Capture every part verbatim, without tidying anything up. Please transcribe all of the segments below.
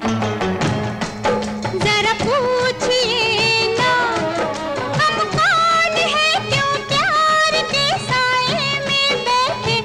जरा पूछिए ना हम कौन है, क्यों प्यार के साए में बैठे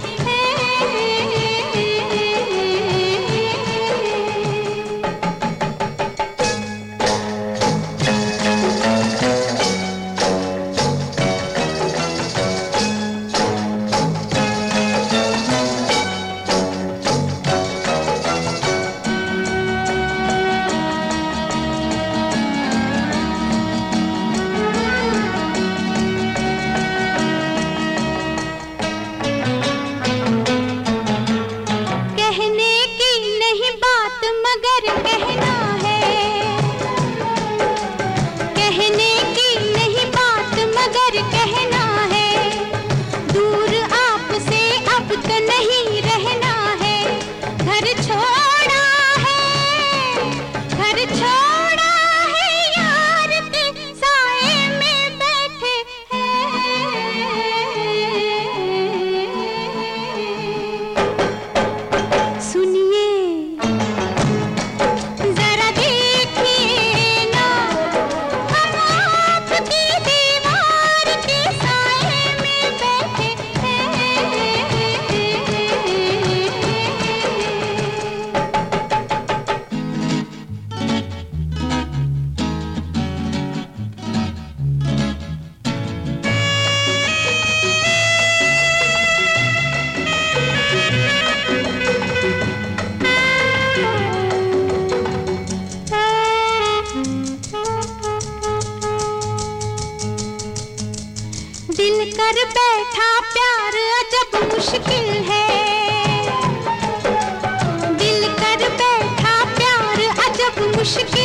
मगर कहना है, कहने की नहीं बात मगर कहना है, दूर आपसे अब तो नहीं रहना है, घर छोड़ा है, घर छोड़ा है, यार के साए में बैठे हैं। सुनिए दिल कर बैठा प्यार अजब मुश्किल है, दिल कर बैठा प्यार अजब मुश्किल